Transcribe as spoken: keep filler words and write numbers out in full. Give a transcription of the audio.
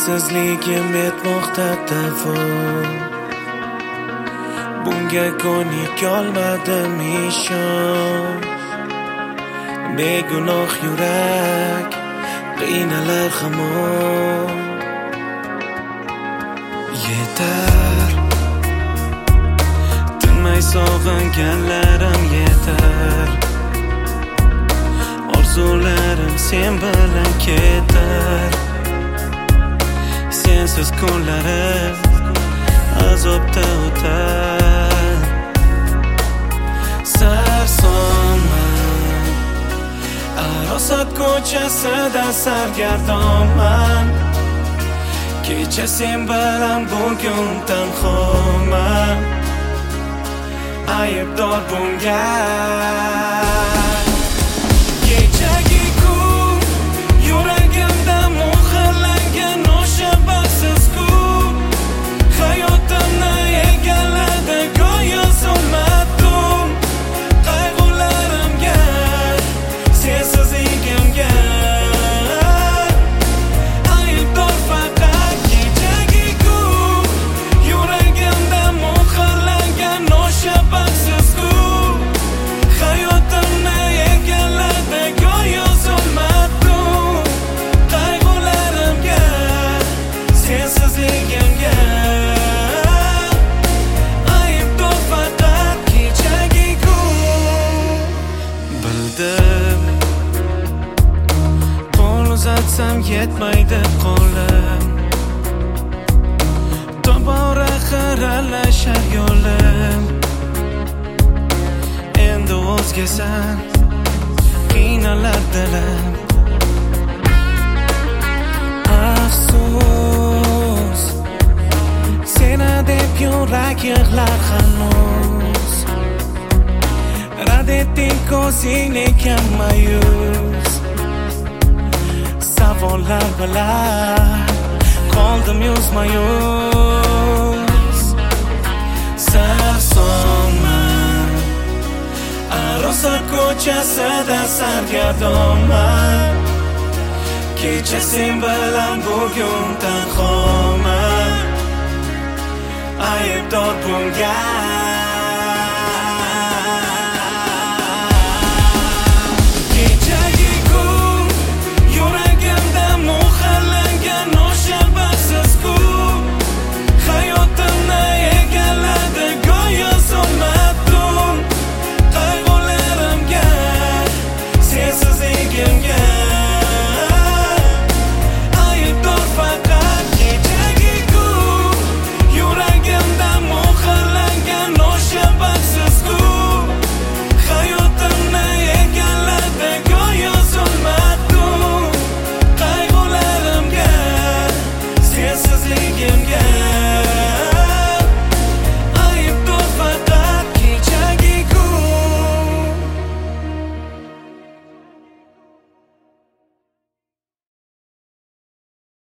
Sensizligim etmoqda davom. Bunga ko'nik olmadim ishon. Begunoh yurak qiynalar hamon. Yetar, tinmay sog'inganlarim yetar. Orzularim sen bilan ketar. Sensiz kunlarim azobda o'tar. Sarsonman, arosat ko'chasida sargardonman. Kecha sen bilan bugun tanhoman. Aybdor bunga kechagi kun yuragimda muhrlangan o'sha baxtsiz kun. Hayotimni egalladi go'yo zulmatun. Qayg'ularimga, sensizligimga aybdor faqat kechagi kun. Yuragimda muhrlangan o'sha baxtsiz kun. Hayotimni egalladi go'yo zulmatun. Qayg'ularimga, sensizligimga aybdor faqat kechagi kun. Bildim, qo'l uzatsam yetmaydi qo'lim. Tobora xiralashar yo'lim. Endi o'zgasan, qiynalar dilim. Afsus, seni deb yurak yig'lar hanuz. Rad etding ko'zing lekin ma'yus. Savollar bilan qoldim yuzma-yuz. Sarsonman, arosat ko'chasida sargardonman. Kecha sen bilan bugun tanhoman. Aybdor bunga kechagi kun. Yuragimda muhrlangan o'sha baxtsiz kun. Hayotimni egalladi go'yo zulmatun. Qayg'ularimga, sensizligimga aybdor faqat kechagi kun. Yuragimda muhrlangan o'sha baxtsiz kun. Hayotimni egalladi go'yo zulmatun. Qayg'ularimga, sensizligimga